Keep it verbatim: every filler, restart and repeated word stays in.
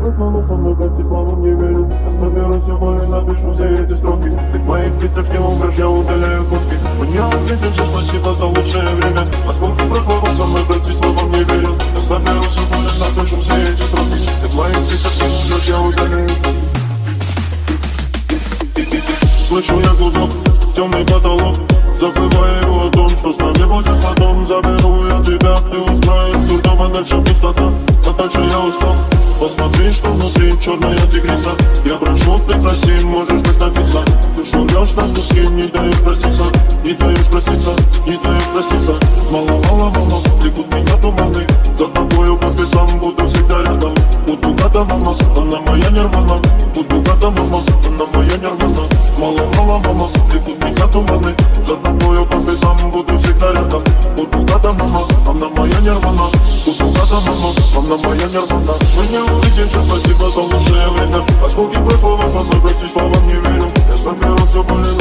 снова со мной, прости, словом не верю. Я соберу сегодня, напишу все эти строки. Ты в моих перспективах враж, я удаляю куски. Мне ответишь, спасибо за лучшее время. А сколько прошлого со мной, прости, словом не верю. Я соберу сегодня, напишу все эти строки. Ты в моих перспективах враж, я удаляю куски. Слышу я гудок, темный потолок. Забываю о том, что с нами будет потом. Заберу я тебя, ты узнаешь, что там, а дальше пустота. А дальше я устал. Посмотри, что внутри, черная тигрица. Я прошу, ты проси, можешь быть написано. Ты что рвешь на куски, не даешь проститься. Не даешь проститься, не даешь проститься. Мало-мало-мало, текут меня туманы. За тобою по пятам, буду всегда рядом. Буду гата, мама, она моя нирвана. Буду гата, мама, она моя нирвана. Мало-мало-мало, текут меня туманы. За тобою по пятам, буду всегда рядом. Буду гата, мама, она моя нирвана. Буду гата, мама, она моя нирвана. Мы не увидимся, спасибо за лучшее время. Осколки прошлого со мной, прости, словам не верю. Я соберу все более